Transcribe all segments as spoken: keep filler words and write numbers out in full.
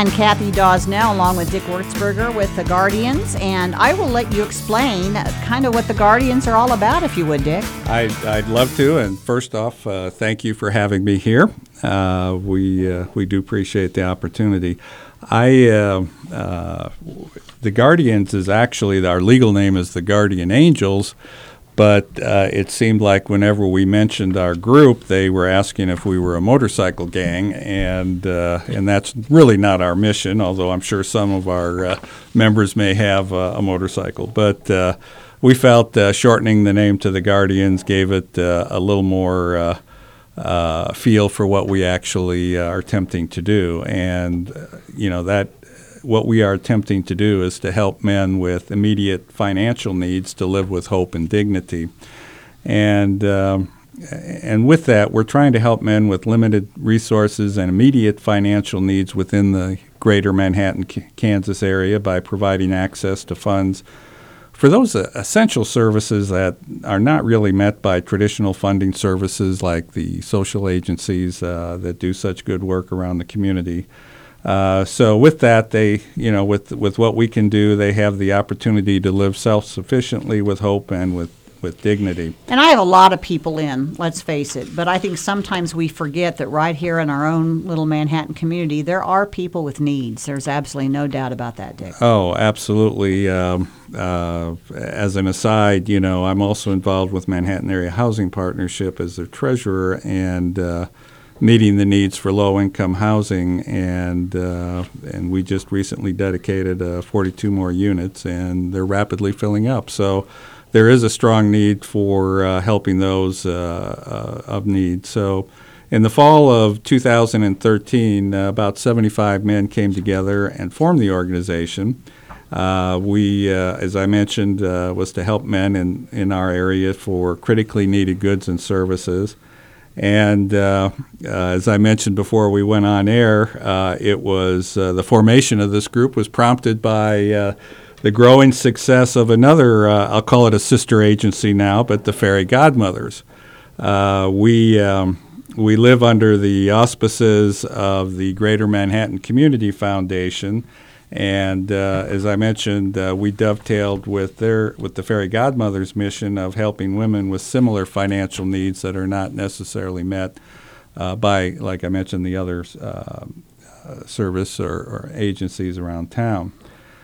and Kathy Dosnell, along with Dick Wurzberger with the Guardians, and I will let you explain kind of what the Guardians are all about, if you would, Dick. I'd, I'd love to, and first off, uh, thank you for having me here. Uh, we uh, we do appreciate the opportunity. I uh, uh, the Guardians is actually, our legal name is the Guardian Angels, but uh, it seemed like whenever we mentioned our group, they were asking if we were a motorcycle gang, and uh, and that's really not our mission, although I'm sure some of our uh, members may have uh, a motorcycle. But uh, we felt uh, shortening the name to the Guardians gave it uh, a little more uh, uh, feel for what we actually uh, are attempting to do. And, uh, you know, that what we are attempting to do is to help men with immediate financial needs to live with hope and dignity. And um, and with that, we're trying to help men with limited resources and immediate financial needs within the greater Manhattan, Kansas area by providing access to funds for those uh, essential services that are not really met by traditional funding services like the social agencies uh, that do such good work around the community. Uh, so with that, they, you know, with with what we can do, they have the opportunity to live self-sufficiently with hope and with, with dignity. And I have a lot of people in, let's face it, but I think sometimes we forget that right here in our own little Manhattan community, there are people with needs. There's absolutely no doubt about that, Dick. Oh, absolutely. Um, uh, as an aside, you know, I'm also involved with Manhattan Area Housing Partnership as their treasurer, and uh, meeting the needs for low-income housing, and uh, and we just recently dedicated uh, forty-two more units, and they're rapidly filling up. So there is a strong need for uh, helping those uh, uh, of need. So in the fall of two thousand thirteen, uh, about seventy-five men came together and formed the organization. Uh, we, uh, as I mentioned, uh, was to help men in, in our area for critically needed goods and services. And uh, uh, as I mentioned before we went on air, uh, it was uh, the formation of this group was prompted by uh, the growing success of another, uh, I'll call it a sister agency now, but the Fairy Godmothers. Uh, we um, we live under the auspices of the Greater Manhattan Community Foundation, and uh, as I mentioned, uh, we dovetailed with their with the Fairy Godmothers' mission of helping women with similar financial needs that are not necessarily met uh, by, like I mentioned, the other uh, uh, service or, or agencies around town.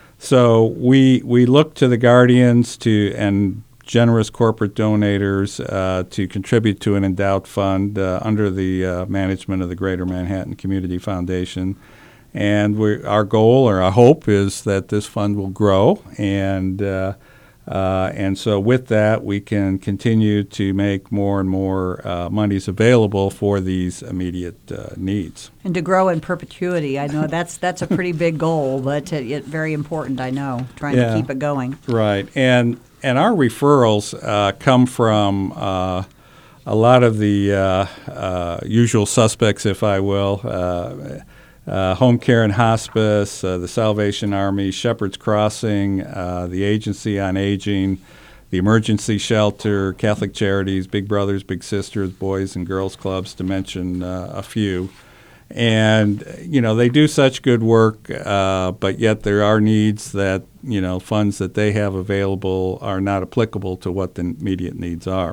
So we we look to the Guardians to and generous corporate donors uh, to contribute to an endowed fund uh, under the uh, management of the Greater Manhattan Community Foundation. And we, our goal or our hope is that this fund will grow, and uh, uh, and so with that we can continue to make more and more uh, monies available for these immediate uh, needs. And to grow in perpetuity, I know that's that's a pretty big goal, but uh, it, very important, I know, trying yeah, to keep it going. Right, and and our referrals uh, come from uh, a lot of the uh, uh, usual suspects, if I will. Uh, Uh, Home Care and Hospice, uh, the Salvation Army, Shepherd's Crossing, uh, the Agency on Aging, the Emergency Shelter, Catholic Charities, Big Brothers, Big Sisters, Boys and Girls Clubs, to mention uh, a few. And, you know, they do such good work, uh, but yet there are needs that, you know, funds that they have available are not applicable to what the immediate needs are.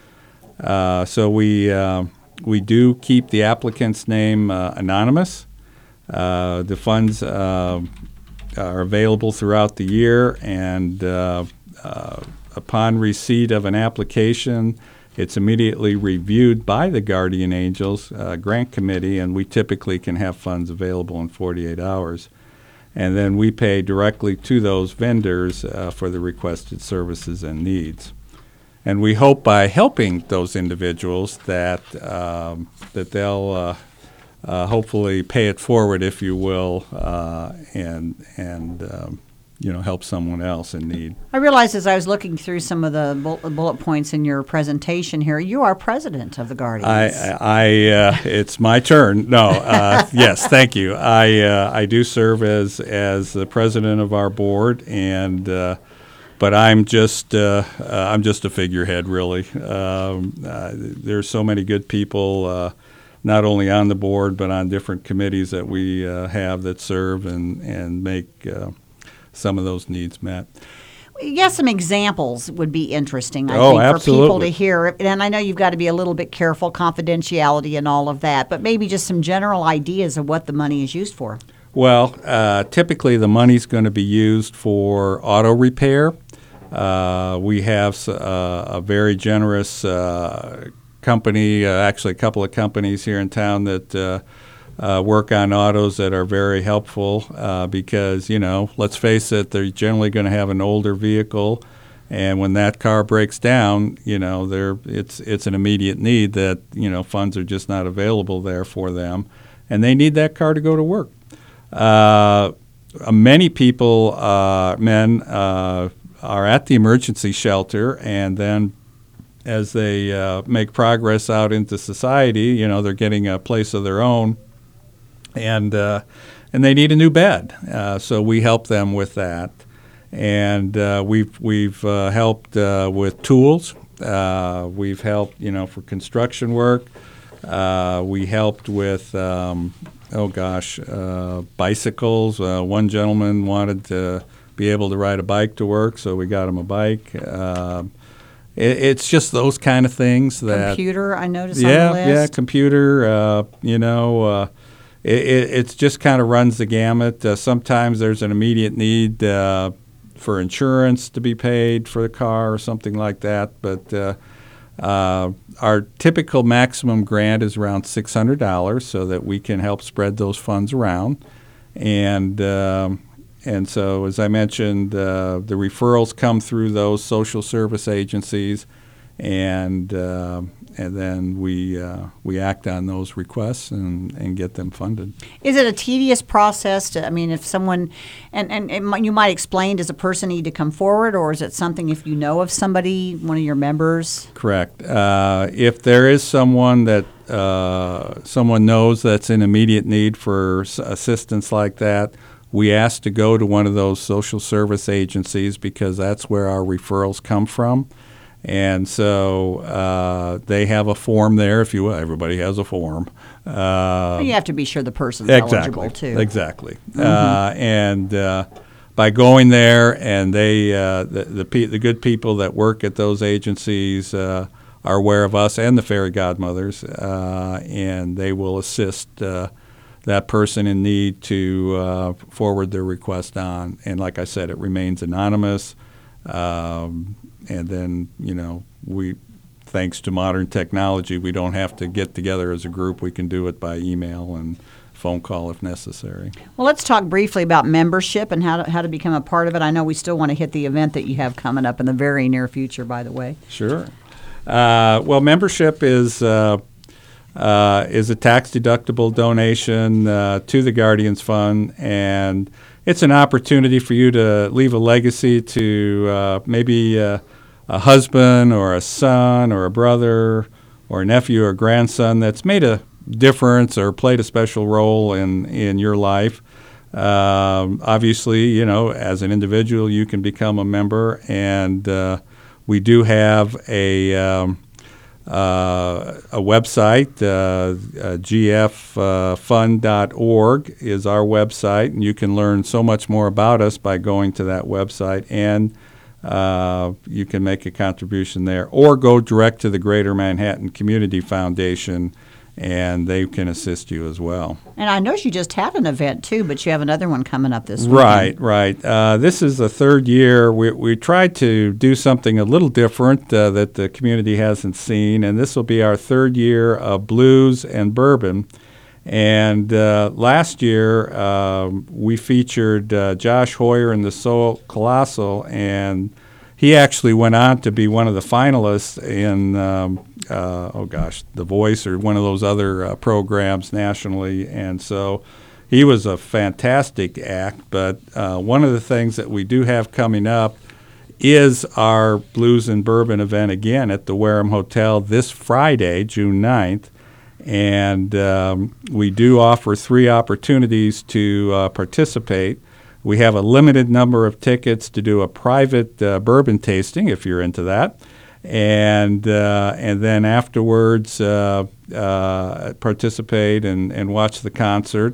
Uh, so we, uh, we do keep the applicant's name uh, anonymous. Uh, the funds uh, are available throughout the year, and uh, uh, upon receipt of an application, it's immediately reviewed by the Guardian Angels uh, Grant Committee, and we typically can have funds available in forty-eight hours. And then we pay directly to those vendors uh, for the requested services and needs. And we hope by helping those individuals that um, that they'll uh, Uh, hopefully pay it forward, if you will, uh, and and um, you know, help someone else in need. I realized as I was looking through some of the bullet points in your presentation here, you are president of the Guardians. I, I uh, it's my turn. No, uh, yes, thank you. I uh, I do serve as as the president of our board, and uh, but I'm just uh, uh, I'm just a figurehead, really. Um, uh, there's so many good people. Uh, not only on the board but on different committees that we uh, have that serve and, and make uh, some of those needs met. Yes, some examples would be interesting, I Oh, think, for people absolutely. to hear. And I know you've got to be a little bit careful, confidentiality and all of that, but maybe just some general ideas of what the money is used for. Well, uh, typically the money's going to be used for auto repair. Uh, we have s- uh, a very generous uh, company, uh, actually a couple of companies here in town that uh, uh, work on autos that are very helpful uh, because, you know, let's face it, they're generally going to have an older vehicle, and when that car breaks down, you know, they're, it's it's an immediate need that, you know, funds are just not available there for them, and they need that car to go to work. Uh, many people, uh, men, uh, are at the emergency shelter, and then as they uh, make progress out into society, you know, they're getting a place of their own, and uh, and they need a new bed. Uh, so we help them with that, and uh, we've we've uh, helped uh, with tools. Uh, we've helped, you know, for construction work. Uh, we helped with. Um, Oh gosh, uh, bicycles. Uh, one gentleman wanted to be able to ride a bike to work, so we got him a bike. Uh, it, it's just those kind of things that. Computer, I noticed Yeah, on the yeah, list. computer. Uh, you know, uh, it, it it's just kind of runs the gamut. Uh, sometimes there's an immediate need uh, for insurance to be paid for the car or something like that, but. Uh, Uh, our typical maximum grant is around six hundred dollars, so that we can help spread those funds around. And um, and so, as I mentioned, uh, the referrals come through those social service agencies, and uh, and then we uh, we act on those requests and, and get them funded. Is it a tedious process to, I mean, if someone, and, and it might, you might explain, does a person need to come forward, or is it something if you know of somebody, one of your members? Correct. Uh, if there is someone that uh, someone knows that's in immediate need for s- assistance like that, we ask to go to one of those social service agencies because that's where our referrals come from. And so uh, they have a form there, if you will. Everybody has a form. Uh, You have to be sure the person's exactly, eligible, too. Exactly. Uh, and uh, by going there, and they uh, the the, pe- the good people that work at those agencies uh, are aware of us and the fairy godmothers, uh, and they will assist uh, that person in need to uh, forward their request on. And like I said, it remains anonymous. Um, and then, you know, we, thanks to modern technology, we don't have to get together as a group. We can do it by email and phone call if necessary. Well, let's talk briefly about membership and how to, how to become a part of it. I know we still want to hit the event that you have coming up in the very near future, by the way. Sure. Uh, well, membership is uh, uh, is a tax-deductible donation uh, to the Guardians Fund, and it's an opportunity for you to leave a legacy to uh, maybe uh, a husband or a son or a brother or a nephew or grandson that's made a difference or played a special role in, in your life. Um, obviously, you know, as an individual, you can become a member, and uh, we do have a um, uh, a website. Uh, uh, G F fund dot org is our website, and you can learn so much more about us by going to that website, and uh, you can make a contribution there, or go direct to the Greater Manhattan Community Foundation, and they can assist you as well. And I know you just had an event, too, but you have another one coming up this weekend. Right, right. Uh, this is the third year. We, we tried to do something a little different uh, that the community hasn't seen, and this will be our third year of Blues and Bourbon. And uh, last year, um, we featured uh, Josh Hoyer and the Soul Colossal, and he actually went on to be one of the finalists in, um, uh, oh gosh, The Voice or one of those other uh, programs nationally. And so he was a fantastic act. But uh, one of the things that we do have coming up is our Blues and Bourbon event again at the Wareham Hotel this Friday, June ninth. And um, we do offer three opportunities to uh, participate. We have a limited number of tickets to do a private uh, bourbon tasting, if you're into that. and uh, and then afterwards uh, uh, participate and, and watch the concert.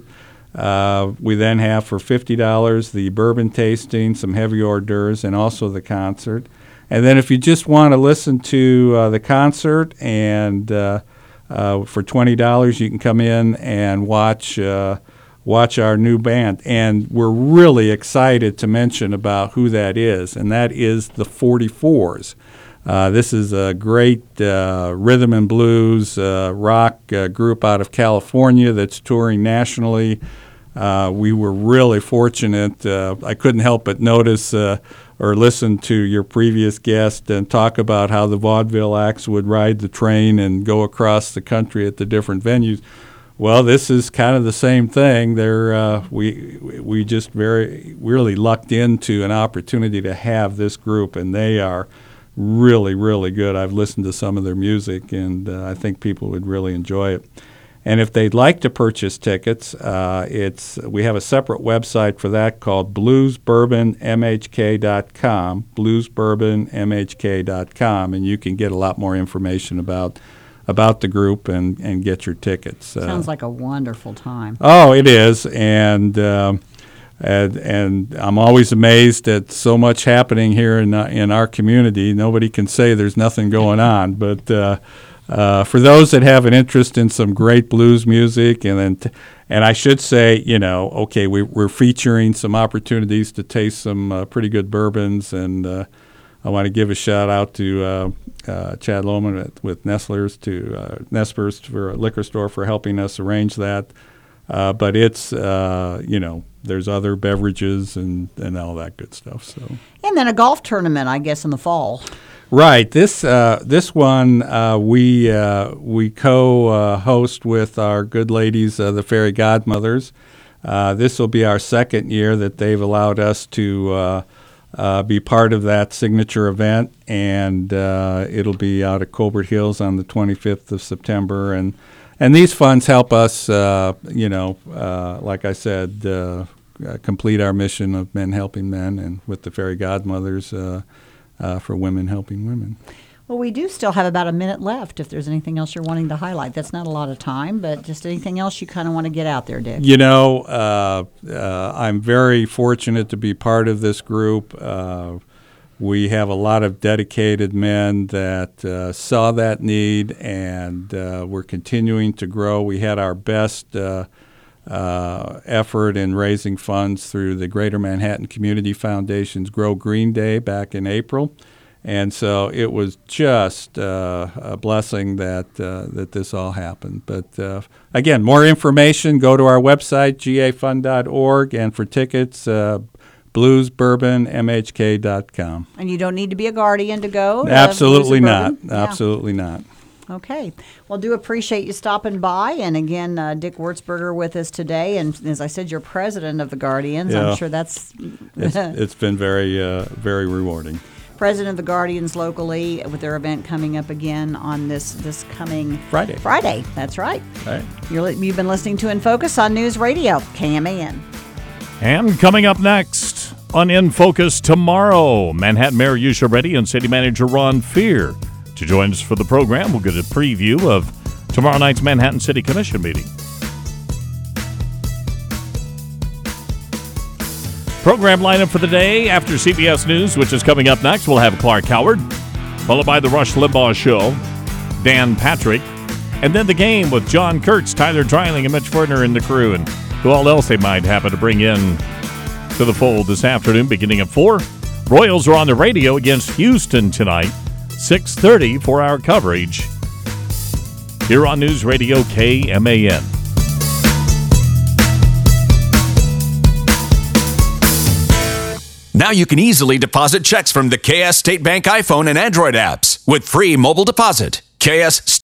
Uh, we then have for fifty dollars the bourbon tasting, some heavy hors d'oeuvres, and also the concert. And then if you just want to listen to uh, the concert, and uh, uh, for twenty dollars you can come in and watch uh, watch our new band. And we're really excited to mention about who that is, and that is the forty-fours. Uh, this is a great uh, rhythm and blues uh, rock uh, group out of California that's touring nationally. Uh, we were really fortunate. Uh, I couldn't help but notice uh, or listen to your previous guest and talk about how the vaudeville acts would ride the train and go across the country at the different venues. Well, this is kind of the same thing. They're, uh, we we just very really lucked into an opportunity to have this group, and they are really, really good. I've listened to some of their music, and uh, I think people would really enjoy it. And if they'd like to purchase tickets, uh, it's we have a separate website for that called blues bourbon m h k dot com, blues bourbon m h k dot com, and you can get a lot more information about about the group and, and get your tickets. Sounds uh, like a wonderful time. Oh, it is, and um, and and I'm always amazed at so much happening here in uh, in our community. Nobody can say there's nothing going on, but. Uh, Uh, for those that have an interest in some great blues music, and then t- and I should say, you know, okay, we, we're featuring some opportunities to taste some uh, pretty good bourbons, and uh, I want to give a shout out to uh, uh, Chad Lohman with, with Nestler's to uh, Nespers for a liquor store for helping us arrange that. Uh, but it's uh, you know, there's other beverages and, and all that good stuff. So And then a golf tournament, I guess, in the fall. Right. This uh, this one uh, we uh, we co-host uh, with our good ladies, uh, the Fairy Godmothers. Uh, this will be our second year that they've allowed us to uh, uh, be part of that signature event, and uh, it'll be out at Colbert Hills on the twenty-fifth of September. And and these funds help us, uh, you know, uh, like I said, uh, complete our mission of men helping men, and with the Fairy Godmothers. Uh, Uh, for women helping women. Well, we do still have about a minute left if there's anything else you're wanting to highlight. That's not a lot of time, but just anything else you kind of want to get out there, Dick. You know, uh, uh, I'm very fortunate to be part of this group. Uh, we have a lot of dedicated men that uh, saw that need, and uh, we're continuing to grow. We had our best uh, Uh, effort in raising funds through the Greater Manhattan Community Foundation's Grow Green Day back in April, and so it was just uh, a blessing that uh, that this all happened. But uh, again, more information, go to our website, g a fund dot org, and for tickets, uh, blues bourbon m h k dot com. And you don't need to be a guardian to go? To Absolutely not. Yeah. Absolutely not. Okay. Well, do appreciate you stopping by. And again, uh, Dick Wurzberger with us today. And as I said, you're president of the Guardians. Yeah. I'm sure that's... it's, it's been very, uh, very rewarding. President of the Guardians locally with their event coming up again on this, this coming... Friday. Friday. That's right. Right. You're, li- you've been listening to In Focus on News Radio, K M A N. And coming up next on In Focus tomorrow, Manhattan Mayor Yusha Reddy and City Manager Ron Fear. To join us for the program, we'll get a preview of tomorrow night's Manhattan City Commission meeting. Program lineup for the day after C B S News, which is coming up next, we'll have Clark Howard, followed by the Rush Limbaugh Show, Dan Patrick, and then the game with John Kurtz, Tyler Dreiling, and Mitch Furner and the crew, and who all else they might happen to bring in to the fold this afternoon, beginning at four. Royals are on the radio against Houston tonight. six thirty for our coverage here on News Radio K M A N. Now you can easily deposit checks from the K S State Bank iPhone and Android apps with free mobile deposit. K S